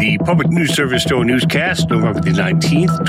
the Public News Service Stowe Newscast, November the 19th,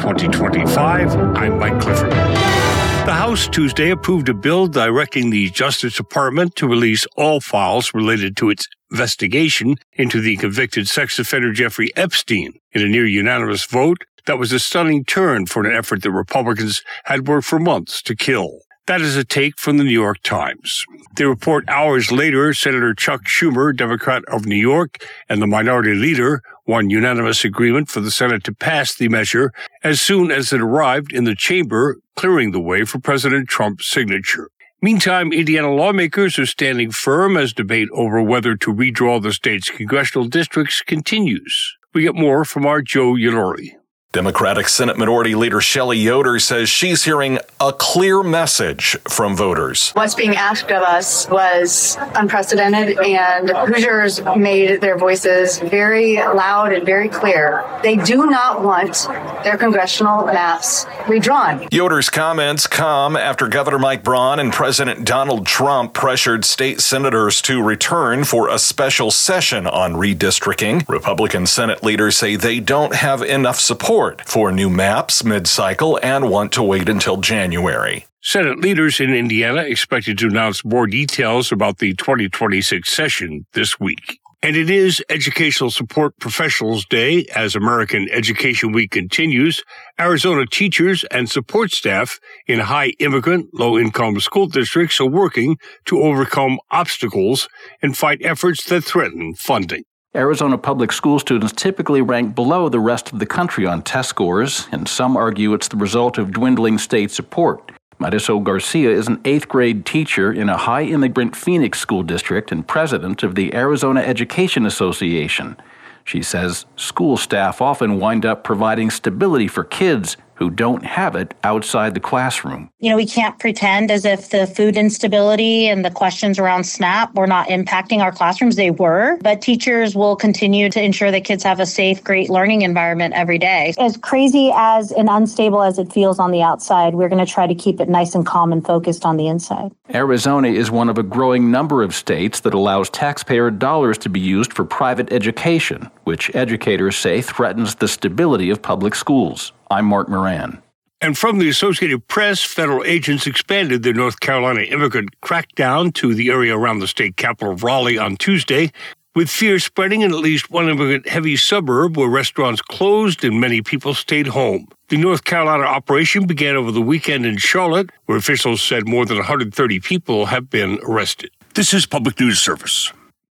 2025. I'm Mike Clifford. The House Tuesday approved a bill directing the Justice Department to release all files related to its investigation into the convicted sex offender Jeffrey Epstein. In a near unanimous vote, that was a stunning turn for an effort that Republicans had worked for months to kill. That is a take from the New York Times. They report hours later, Senator Chuck Schumer, Democrat of New York, and the minority leader won unanimous agreement for the Senate to pass the measure as soon as it arrived in the chamber, clearing the way for President Trump's signature. Meantime, Indiana lawmakers are standing firm as debate over whether to redraw the state's congressional districts continues. We get more from our Joe Yalori. Democratic Senate Minority Leader Shelley Yoder says she's hearing a clear message from voters. What's being asked of us was unprecedented, and Hoosiers made their voices very loud and very clear. They do not want their congressional maps redrawn. Yoder's comments come after Governor Mike Braun and President Donald Trump pressured state senators to return for a special session on redistricting. Republican Senate leaders say they don't have enough support for new maps mid-cycle and want to wait until January. Senate leaders in Indiana expected to announce more details about the 2026 session this week. And it is Educational Support Professionals Day as American Education Week continues. Arizona teachers and support staff in high immigrant, low-income school districts are working to overcome obstacles and fight efforts that threaten funding. Arizona public school students typically rank below the rest of the country on test scores, and some argue it's the result of dwindling state support. Marisol Garcia is an 8th grade teacher in a high-immigrant Phoenix school district and president of the Arizona Education Association. She says school staff often wind up providing stability for kids who don't have it outside the classroom. We can't pretend as if the food instability and the questions around SNAP were not impacting our classrooms. They were, but teachers will continue to ensure that kids have a safe, great learning environment every day. As crazy as and unstable as it feels on the outside, we're going to try to keep it nice and calm and focused on the inside. Arizona is one of a growing number of states that allows taxpayer dollars to be used for private education, which educators say threatens the stability of public schools. I'm Mark Moran. And from the Associated Press, federal agents expanded their North Carolina immigrant crackdown to the area around the state capital of Raleigh on Tuesday, with fear spreading in at least one immigrant-heavy suburb where restaurants closed and many people stayed home. The North Carolina operation began over the weekend in Charlotte, where officials said more than 130 people have been arrested. This is Public News Service.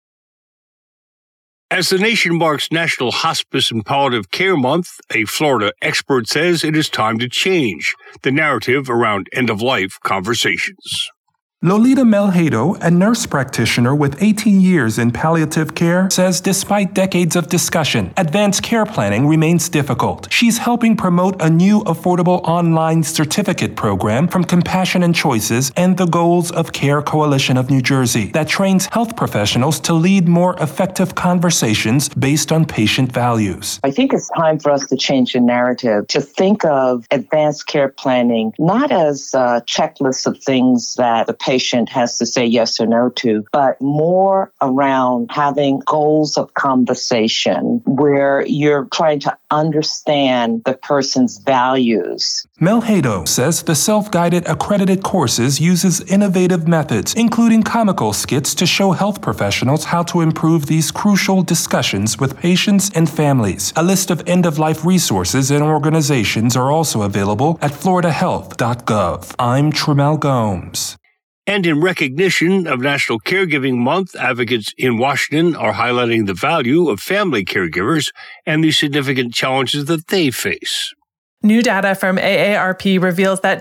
As the nation marks National Hospice and Palliative Care Month, a Florida expert says it is time to change the narrative around end-of-life conversations. Lolita Melhado, a nurse practitioner with 18 years in palliative care, says despite decades of discussion, advanced care planning remains difficult. She's helping promote a new affordable online certificate program from Compassion and Choices and the Goals of Care Coalition of New Jersey that trains health professionals to lead more effective conversations based on patient values. I think it's time for us to change the narrative, to think of advanced care planning not as a checklist of things that the patient has to say yes or no to, but more around having goals of conversation where you're trying to understand the person's values. Melhado says the self-guided accredited courses uses innovative methods, including comical skits to show health professionals how to improve these crucial discussions with patients and families. A list of end-of-life resources and organizations are also available at floridahealth.gov. I'm Tremel Gomes. And in recognition of National Caregiving Month, advocates in Washington are highlighting the value of family caregivers and the significant challenges that they face. New data from AARP reveals that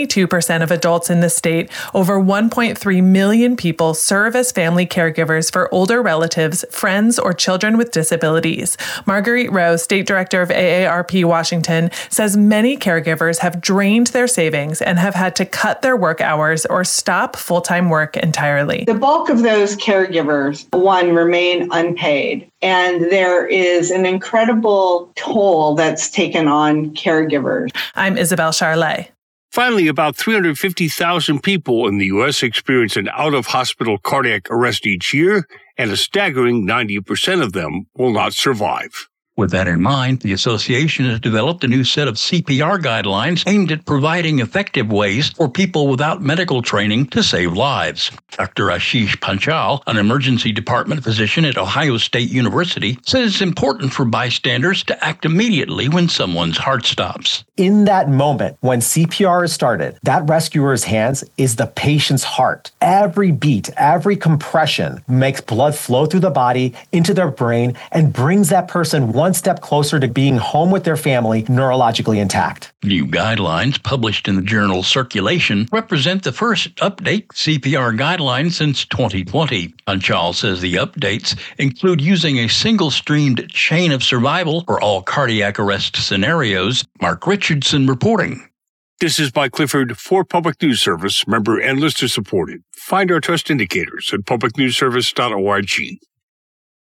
22% of adults in the state, over 1.3 million people, serve as family caregivers for older relatives, friends, or children with disabilities. Marguerite Rowe, State Director of AARP Washington, says many caregivers have drained their savings and have had to cut their work hours or stop full-time work entirely. The bulk of those caregivers, remain unpaid. And there is an incredible toll that's taken on caregivers. I'm Isabel Charlet. Finally, about 350,000 people in the U.S. experience an out-of-hospital cardiac arrest each year, and a staggering 90% of them will not survive. With that in mind, the association has developed a new set of CPR guidelines aimed at providing effective ways for people without medical training to save lives. Dr. Ashish Panchal, an emergency department physician at Ohio State University, says it's important for bystanders to act immediately when someone's heart stops. In that moment, when CPR is started, that rescuer's hands is the patient's heart. Every beat, every compression makes blood flow through the body into their brain and brings that person one step closer to being home with their family, neurologically intact. New guidelines published in the journal Circulation represent the first update CPR guidelines since 2020. Panchal says the updates include using a single-streamed chain of survival for all cardiac arrest scenarios. Mark Richardson reporting. This is Mike Clifford for Public News Service, member and listener supported. Find our trust indicators at publicnewsservice.org.